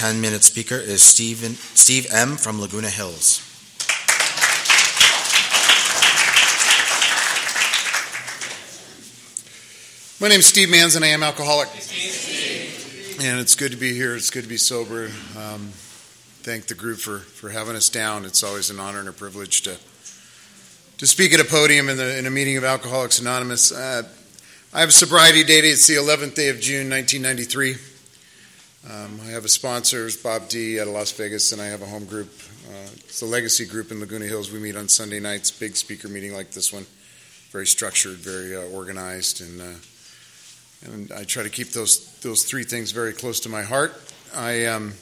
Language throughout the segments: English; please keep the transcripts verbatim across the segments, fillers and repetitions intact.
ten-minute speaker is Steven, Steve M. from Laguna Hills. My name is Steve Manns, and I am alcoholic. And it's good to be here. It's good to be sober. Um, thank the group for, for having us down. It's always an honor and a privilege to to speak at a podium in, the, in a meeting of Alcoholics Anonymous. Uh, I have a sobriety date. It's the eleventh day of June, nineteen ninety-three. Um, I have a sponsor, Bob D. out of Las Vegas, and I have a home group. Uh, it's the Legacy Group in Laguna Hills. We meet on Sunday nights, big speaker meeting like this one. Very structured, very uh, organized, and uh, and I try to keep those those three things very close to my heart. I, um,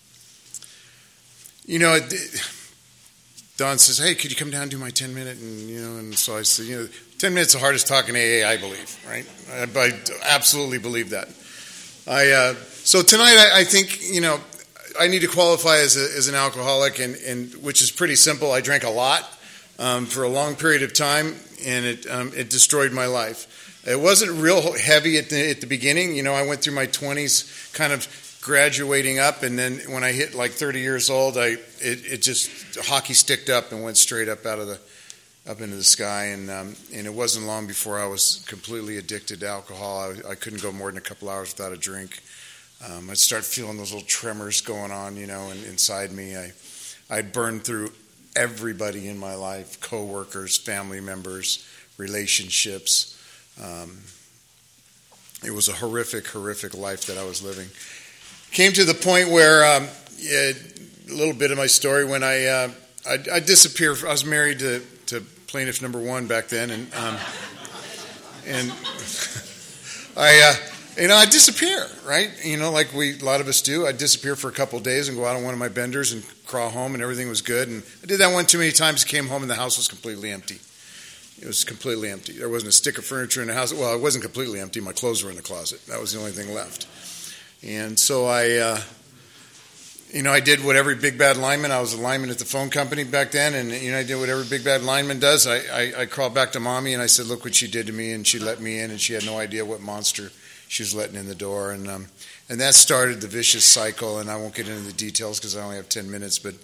you know, it, Don says, "Hey, could you come down and do my ten minute?" And you know, and so I said, "You know, ten minutes is the hardest talk in A A, I believe, right? I, I absolutely believe that." I uh, so tonight, I, I think you know, I need to qualify as a, as an alcoholic, and, and which is pretty simple. I drank a lot um, for a long period of time, and it um, it destroyed my life. It wasn't real heavy at the at the beginning. You know, I went through my twenties, kind of graduating up, and then when I hit like thirty years old, I it, it just hockey sticked up and went straight up out of the up into the sky, and um, and it wasn't long before I was completely addicted to alcohol. I, I couldn't go more than a couple hours without a drink. Um, I'd start feeling those little tremors going on, you know, and inside me. I I'd burned through everybody in my life: coworkers, family members, relationships. Um, it was a horrific, horrific life that I was living. Came to the point where um, yeah, a little bit of my story when I uh, I, I disappeared. I was married to, to plaintiff number one back then, and um, and I uh, you know I disappear, right? You know, like we a lot of us do. I disappear for a couple of days and go out on one of my benders and crawl home, and everything was good. And I did that one too many times. Came home and the house was completely empty. It was completely empty. There wasn't a stick of furniture in the house. Well, it wasn't completely empty. My clothes were in the closet. That was the only thing left. And so I, uh, you know, I did what every big bad lineman. I was a lineman at the phone company back then, and you know, I did what every big bad lineman does. I, I, I crawled back to mommy and I said, "Look what she did to me," and she let me in, and she had no idea what monster she was letting in the door, and um, and that started the vicious cycle. And I won't get into the details because I only have ten minutes, but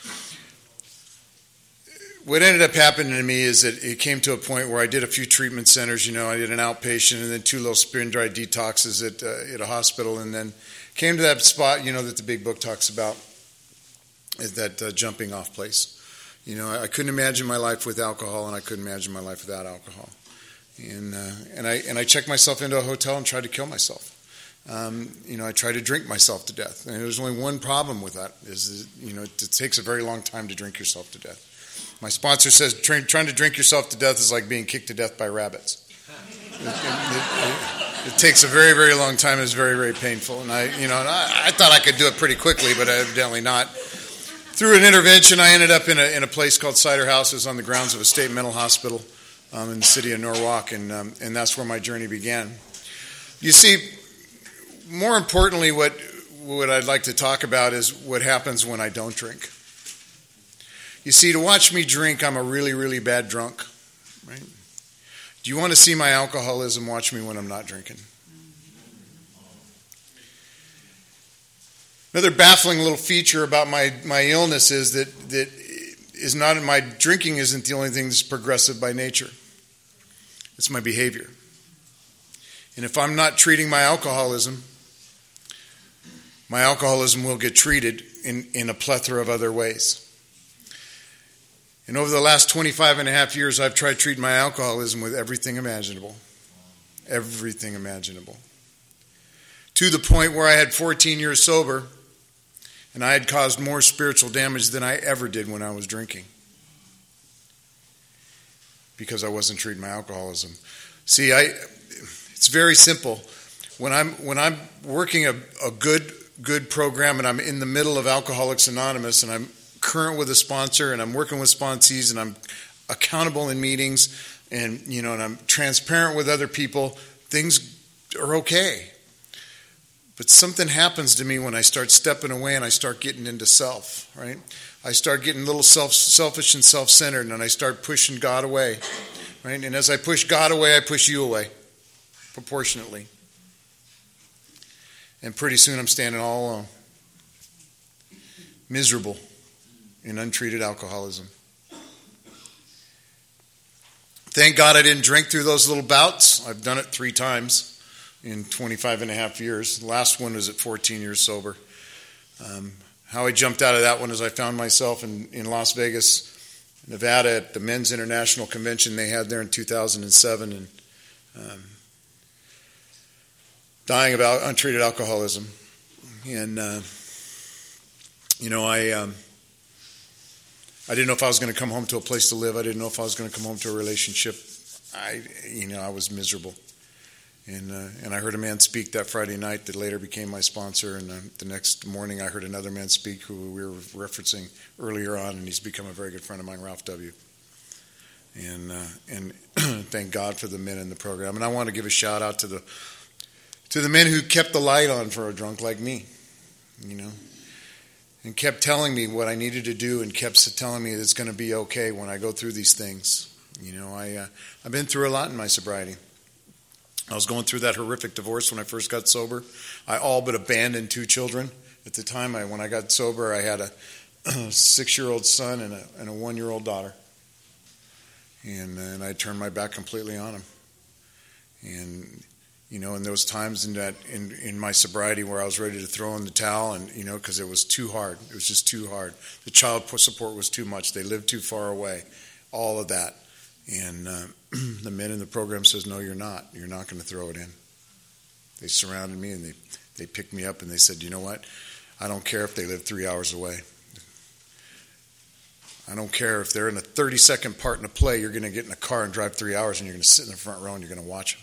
what ended up happening to me is that it came to a point where I did a few treatment centers. You know, I did an outpatient and then two little spin-dry detoxes at uh, at a hospital, and then came to that spot, you know, that the big book talks about, is that uh, jumping off place. You know, I, I couldn't imagine my life with alcohol, and I couldn't imagine my life without alcohol. And uh, and I and I checked myself into a hotel and tried to kill myself. Um, you know, I tried to drink myself to death, and there's only one problem with that: is that, you know, it, it takes a very long time to drink yourself to death. My sponsor says trying, trying to drink yourself to death is like being kicked to death by rabbits. It, it, it, it takes a very, very long time. It's very, very painful. And I, you know, and I, I thought I could do it pretty quickly, but evidently not. Through an intervention, I ended up in a in a place called Cider House. It was on the grounds of a state mental hospital um, in the city of Norwalk, and um, and that's where my journey began. You see, more importantly, what what I'd like to talk about is what happens when I don't drink. You see, to watch me drink, I'm a really, really bad drunk, right? Do you want to see my alcoholism? Watch me when I'm not drinking. Another baffling little feature about my, my illness is that that is not my drinking isn't the only thing that's progressive by nature. It's my behavior. And if I'm not treating my alcoholism, my alcoholism will get treated in, in a plethora of other ways. And over the last twenty-five and a half years, I've tried treating my alcoholism with everything imaginable. Everything imaginable. To the point where I had fourteen years sober, and I had caused more spiritual damage than I ever did when I was drinking. Because I wasn't treating my alcoholism. See, I it's very simple. When I'm when I'm working a, a good good program and I'm in the middle of Alcoholics Anonymous and I'm current with a sponsor and I'm working with sponsees and I'm accountable in meetings and you know and I'm transparent with other people, things are okay. But something happens to me when I start stepping away and I start getting into self, right? I start getting a little self selfish and self-centered, and I start pushing God away, right? And as I push God away, I push you away, proportionately. And pretty soon I'm standing all alone. miserable in untreated alcoholism. Thank God I didn't drink through those little bouts. I've done it three times in twenty-five and a half years. The last one was at fourteen years sober. Um, how I jumped out of that one is I found myself in, in Las Vegas, Nevada at the Men's International Convention they had there in two thousand seven, and um, dying of al- untreated alcoholism. And, uh, you know, I um, I didn't know if I was going to come home to a place to live. I didn't know if I was going to come home to a relationship. I, you know, I was miserable. And uh, and I heard a man speak that Friday night that later became my sponsor. And uh, the next morning I heard another man speak who we were referencing earlier on, and he's become a very good friend of mine, Ralph W. And uh, and thank God for the men in the program. And I want to give a shout out to the to the men who kept the light on for a drunk like me, you know, and kept telling me what I needed to do, and kept telling me it's going to be okay when I go through these things. You know, I uh, I've been through a lot in my sobriety. I was going through that horrific divorce when I first got sober. I all but abandoned two children. At the time, I, when I got sober, I had a, a six-year-old son and a, and a one-year-old daughter. And, and I turned my back completely on them. And, you know, in those times in that in, in my sobriety where I was ready to throw in the towel, and, you know, because it was too hard. It was just too hard. The child support was too much. They lived too far away. All of that. And uh, the men in the program says, no, you're not. You're not going to throw it in. They surrounded me, and they, they picked me up, and they said, you know what? I don't care if they live three hours away. I don't care if they're in a thirty-second part in a play. You're going to get in a car and drive three hours, and you're going to sit in the front row, and you're going to watch them.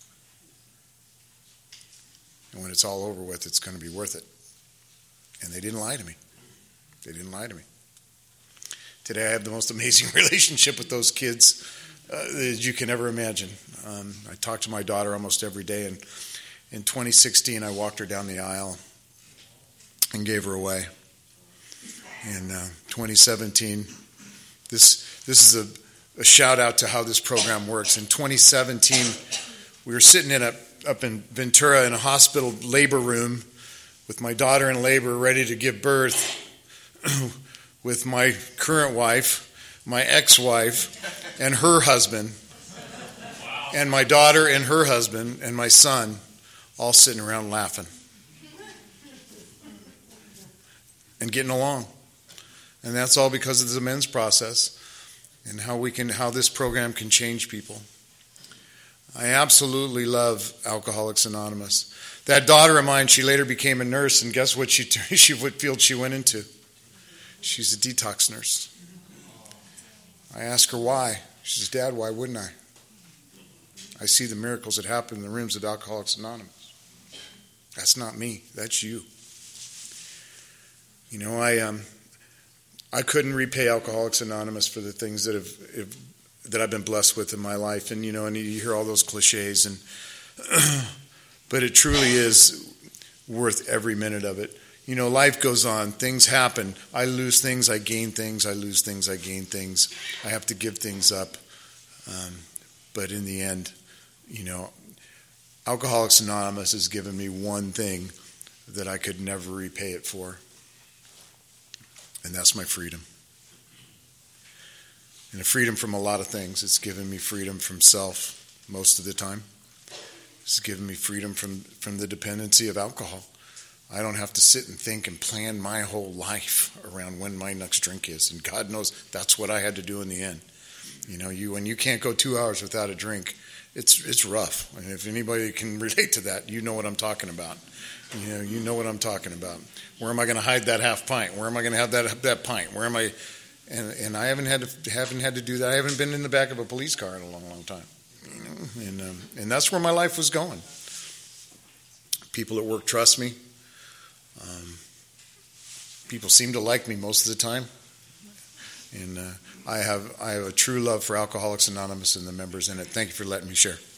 And when it's all over with, it's going to be worth it. And they didn't lie to me. They didn't lie to me. Today I have the most amazing relationship with those kids uh, that you can ever imagine. Um, I talk to my daughter almost every day, and in twenty sixteen I walked her down the aisle and gave her away. In uh, twenty seventeen, this this is a, a shout out to how this program works. In twenty seventeen, we were sitting in a up in Ventura in a hospital labor room with my daughter in labor, ready to give birth. With my current wife, my ex-wife, and her husband, wow. And my daughter and her husband, and my son, all sitting around laughing and getting along. And that's all because of the men's process and how we can, how this program can change people. I absolutely love Alcoholics Anonymous. That daughter of mine, she later became a nurse, and guess what she, she what field she went into? She's a detox nurse. I asked her why. She says, Dad, why wouldn't I? I see the miracles that happen in the rooms of Alcoholics Anonymous. That's not me. That's you. You know, I um, I couldn't repay Alcoholics Anonymous for the things that have, have that I've been blessed with in my life. And, you know, and you hear all those cliches, and but it truly is worth every minute of it. You know, life goes on. Things happen. I lose things. I gain things. I lose things. I gain things. I have to give things up. Um, but in the end, you know, Alcoholics Anonymous has given me one thing that I could never repay it for, and that's my freedom. And a freedom from a lot of things. It's given me freedom from self most of the time. It's given me freedom from, from the dependency of alcohol. I don't have to sit and think and plan my whole life around when my next drink is. And God knows that's what I had to do in the end. You know, you when you can't go two hours without a drink, it's it's rough. And if anybody can relate to that, you know what I'm talking about. You know, you know what I'm talking about. Where am I going to hide that half pint? Where am I going to have that that pint? Where am I? And and I haven't had to haven't had to do that. I haven't been in the back of a police car in a long, long time. You know, and um, and that's where my life was going. People at work trust me. Um, people seem to like me most of the time, and uh, I have I have a true love for Alcoholics Anonymous and the members in it. Thank you for letting me share.